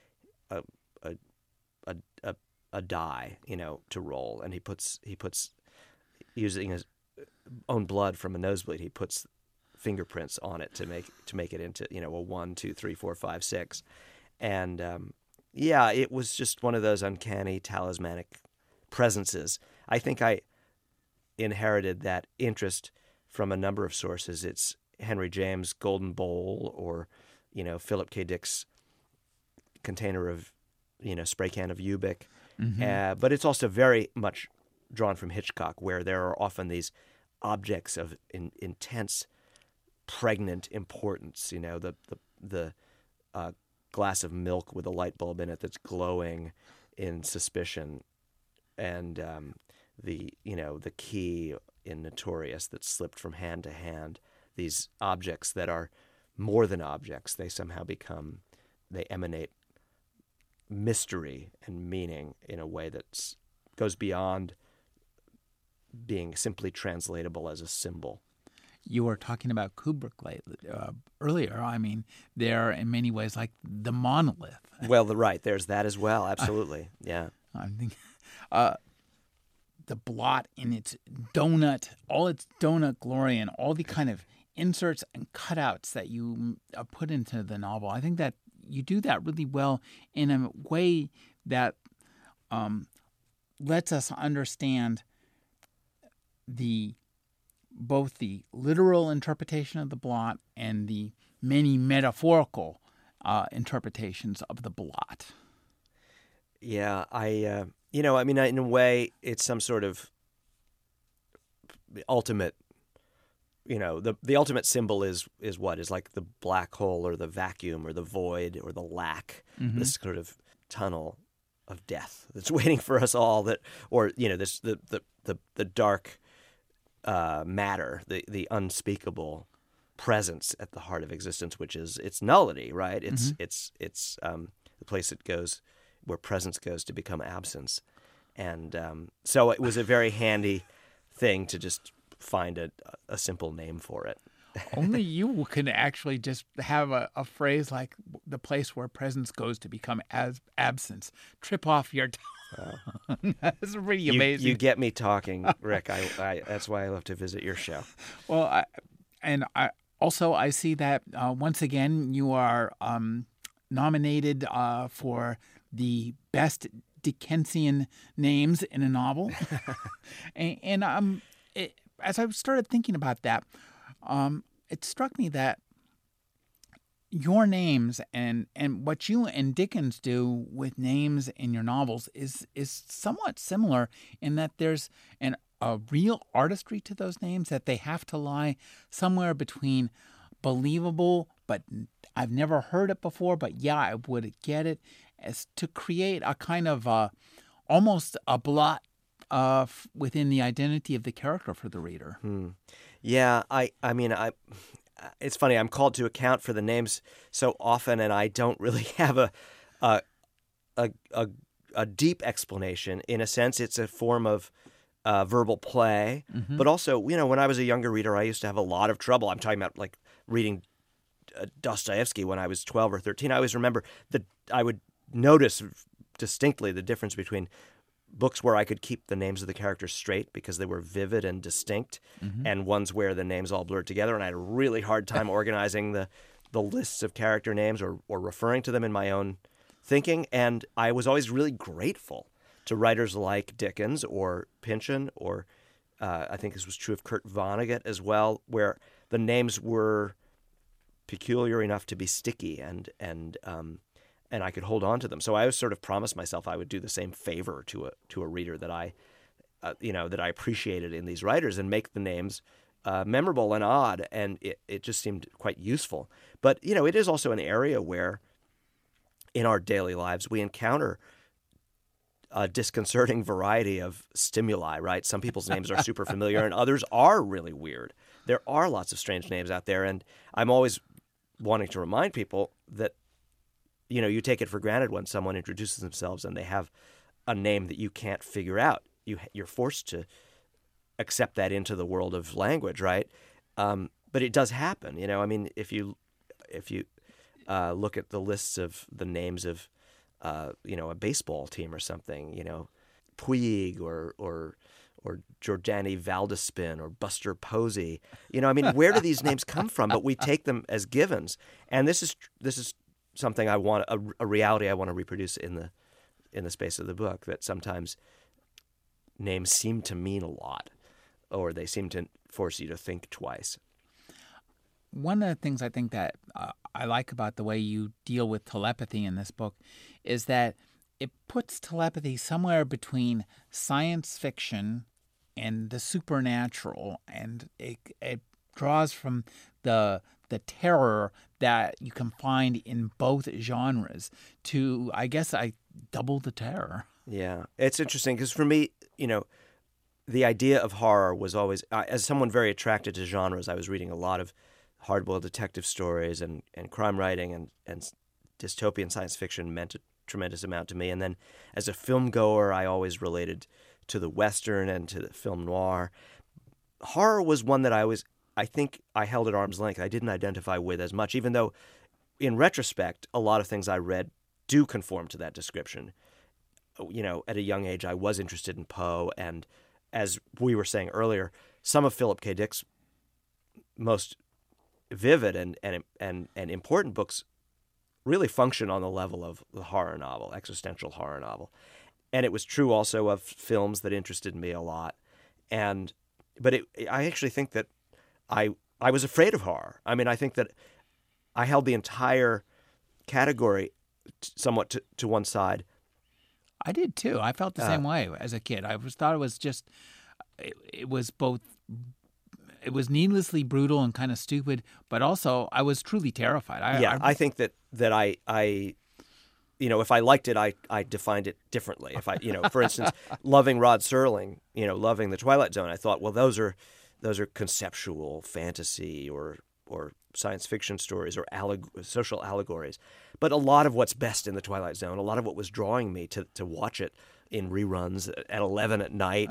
a die, to roll. And he puts using his own blood from a nosebleed, he puts fingerprints on it to make it into a 1, 2, 3, 4, 5, 6. And it was just one of those uncanny talismanic presences. I think I inherited that interest from a number of sources. It's Henry James' Golden Bowl, or Philip K. Dick's container of spray can of Ubik. Mm-hmm. But it's also very much drawn from Hitchcock, where there are often these objects of intense, pregnant importance. The glass of milk with a light bulb in it that's glowing in suspicion, and the key in Notorious that slipped from hand to hand. These objects that are more than objects. They somehow they emanate mystery and meaning in a way that goes beyond being simply translatable as a symbol. You were talking about Kubrick earlier. They're in many ways like the monolith. Well, right. There's that as well. Absolutely. Yeah. I think the blot in all its donut glory, and all the kind of inserts and cutouts that you put into the novel. I think that you do that really well in a way that lets us understand both the literal interpretation of the blot and the many metaphorical interpretations of the blot. Yeah, in a way, it's some sort of ultimate the ultimate symbol is what is like the black hole or the vacuum or the void or the lack, this sort of tunnel of death that's waiting for us all. This the dark matter, the unspeakable presence at the heart of existence, which is its nullity, right? It's the place it goes where presence goes to become absence, and so it was a very handy thing to just find a simple name for it. Only you can actually just have a phrase like the place where presence goes to become absence. Trip off your tongue. That's pretty amazing. You get me talking, Rick. I that's why I love to visit your show. Well, I see that once again you are nominated for the best Dickensian names in a novel, as I started thinking about that, it struck me that your names and what you and Dickens do with names in your novels is somewhat similar in that there's a real artistry to those names, that they have to lie somewhere between believable, but I've never heard it before, but yeah, I would get it, as to create a kind of almost a blot within the identity of the character for the reader. Yeah, it's funny. I'm called to account for the names so often, and I don't really have a deep explanation. In a sense, it's a form of verbal play, but also, when I was a younger reader, I used to have a lot of trouble. I'm talking about like reading Dostoevsky when I was 12 or 13. I always remember that I would notice distinctly the difference between books where I could keep the names of the characters straight because they were vivid and distinct, and ones where the names all blurred together, and I had a really hard time organizing the lists of character names or referring to them in my own thinking. And I was always really grateful to writers like Dickens or Pynchon, or I think this was true of Kurt Vonnegut as well, where the names were peculiar enough to be sticky and I could hold on to them. So I always sort of promised myself I would do the same favor to a reader that I appreciated in these writers, and make the names memorable and odd. And it just seemed quite useful. But it is also an area where, in our daily lives, we encounter a disconcerting variety of stimuli. Right? Some people's names are super familiar, and others are really weird. There are lots of strange names out there, and I'm always wanting to remind people that, you take it for granted when someone introduces themselves and they have a name that you can't figure out. You're forced to accept that into the world of language, right? But it does happen. If you look at the lists of the names of a baseball team or something, Puig or Jordani Valdespin or Buster Posey, where do these names come from? But we take them as givens, and this is something I want, a reality I want to reproduce in the space of the book, that sometimes names seem to mean a lot, or they seem to force you to think twice. One of the things I think that I like about the way you deal with telepathy in this book is that it puts telepathy somewhere between science fiction and the supernatural, and it draws from the terror that you can find in both genres to, I guess, double the terror. Yeah, it's interesting because for me, the idea of horror was always, as someone very attracted to genres, I was reading a lot of hard-boiled detective stories and crime writing, and dystopian science fiction meant a tremendous amount to me. And then as a film goer, I always related to the Western and to the film noir. Horror was one that I think I held at arm's length. I didn't identify with as much, even though in retrospect, a lot of things I read do conform to that description. At a young age, I was interested in Poe, and as we were saying earlier, some of Philip K. Dick's most vivid and important books really function on the level of the horror novel, existential horror novel. And it was true also of films that interested me a lot. But I actually think that I was afraid of horror. I think that I held the entire category somewhat to one side. I did too. I felt the same way as a kid. I thought it was just, it was it was needlessly brutal and kind of stupid, but also I was truly terrified. I think that I if I liked it, I defined it differently. If I, for instance, loving Rod Serling, loving the Twilight Zone, I thought, well, those are conceptual fantasy or science fiction stories or social allegories. But a lot of what's best in the Twilight Zone, a lot of what was drawing me to watch it in reruns at 11 at night,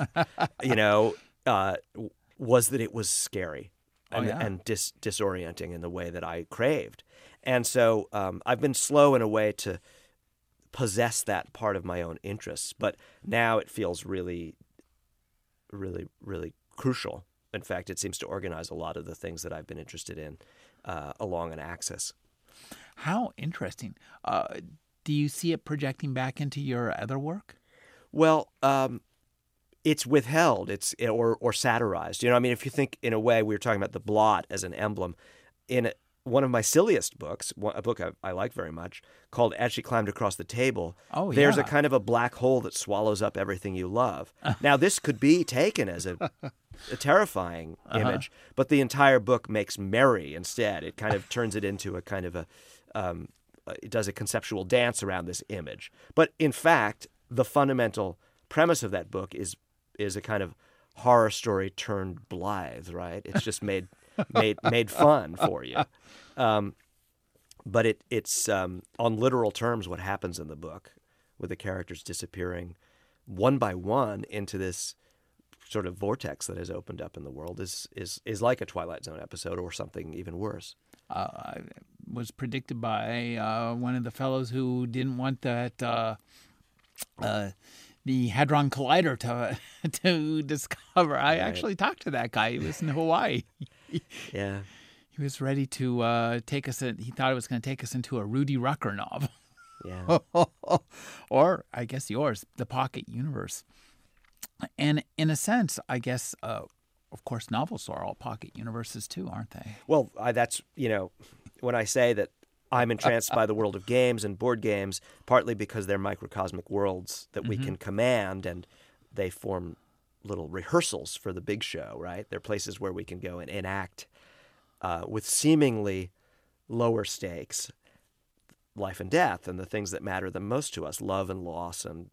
was that it was scary and disorienting in the way that I craved. And so I've been slow in a way to possess that part of my own interests, but now it feels really, really, really crucial. In fact, it seems to organize a lot of the things that I've been interested in along an axis. How interesting. Do you see it projecting back into your other work? Well, it's withheld, or satirized. If you think in a way, we were talking about the blot as an emblem. In one of my silliest books, a book I like very much, called As She Climbed Across the Table, there's a kind of a black hole that swallows up everything you love. Now, this could be taken as a terrifying image, but the entire book makes merry instead. It kind of turns it into a kind of it does a conceptual dance around this image. But in fact, the fundamental premise of that book is a kind of horror story turned blithe, right? It's just made fun for you. But it's on literal terms what happens in the book, with the characters disappearing one by one into this sort of vortex that has opened up in the world is like a Twilight Zone episode or something even worse. Was predicted by one of the fellows who didn't want that the Hadron Collider to discover. I actually talked to that guy. He was in Hawaii. Yeah. He was ready to take us. He thought it was going to take us into a Rudy Rucker novel. Yeah. Or, I guess yours, The Pocket Universe. And in a sense, I guess, of course, novels are all pocket universes too, aren't they? Well, that's, when I say that I'm entranced by the world of games and board games, partly because they're microcosmic worlds that we can command, and they form little rehearsals for the big show, right? They're places where we can go and enact with seemingly lower stakes life and death and the things that matter the most to us, love and loss and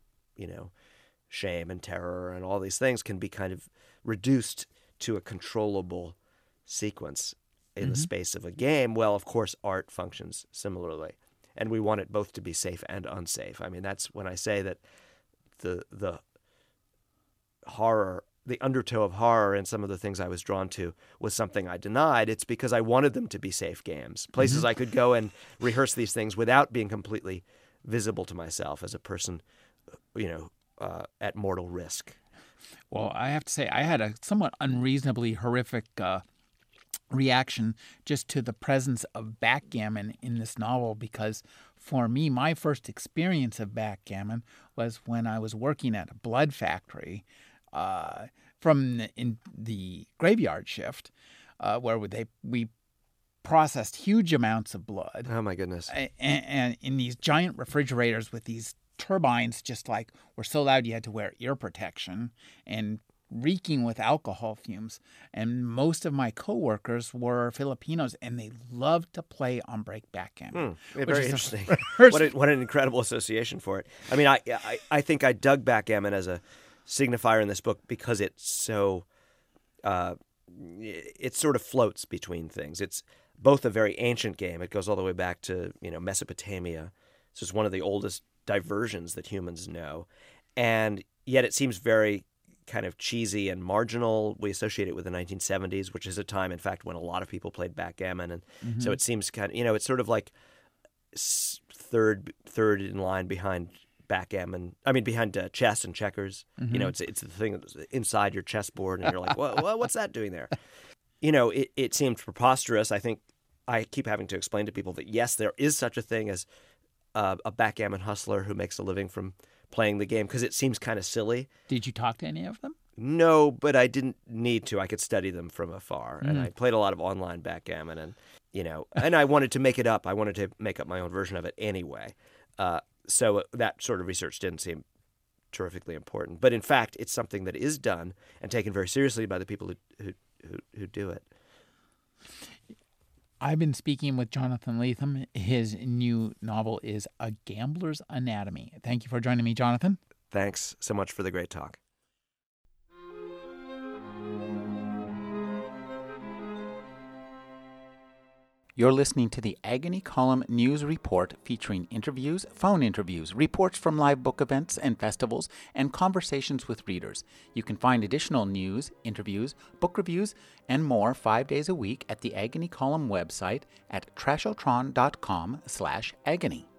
shame and terror, and all these things can be kind of reduced to a controllable sequence in the space of a game. Well, of course, art functions similarly, and we want it both to be safe and unsafe. I mean, that's when I say that the horror, the undertow of horror in some of the things I was drawn to was something I denied. It's because I wanted them to be safe games, places I could go and rehearse these things without being completely visible to myself as a person, at mortal risk. Well, I have to say, I had a somewhat unreasonably horrific reaction just to the presence of backgammon in this novel, because for me, my first experience of backgammon was when I was working at a blood factory in the graveyard shift, where we processed huge amounts of blood. Oh my goodness! And in these giant refrigerators with these turbines, just like were so loud you had to wear ear protection, and reeking with alcohol fumes. And most of my coworkers were Filipinos, and they loved to play on break backgammon. Very interesting. What an incredible association for it. I mean, I think I dug backgammon as a signifier in this book because it's so it sort of floats between things. It's both a very ancient game. It goes all the way back to Mesopotamia. So it's one of the oldest diversions that humans know, and yet it seems very kind of cheesy and marginal. We associate it with the 1970s, which is a time, in fact, when a lot of people played backgammon, and so it seems kind of it's sort of like third in line behind backgammon. I mean, behind chess and checkers. It's the thing that's inside your chessboard, and you're like, well, what's that doing there? It seemed preposterous. I think I keep having to explain to people that yes, there is such a thing as a backgammon hustler who makes a living from playing the game, because it seems kind of silly. Did you talk to any of them? No, but I didn't need to. I could study them from afar, and I played a lot of online backgammon, and and I wanted to make it up. I wanted to make up my own version of it anyway. So that sort of research didn't seem terrifically important. But in fact, it's something that is done and taken very seriously by the people who do it. I've been speaking with Jonathan Lethem. His new novel is A Gambler's Anatomy. Thank you for joining me, Jonathan. Thanks so much for the great talk. You're listening to the Agony Column News Report, featuring interviews, phone interviews, reports from live book events and festivals, and conversations with readers. You can find additional news, interviews, book reviews, and more 5 days a week at the Agony Column website at trashotron.com/agony.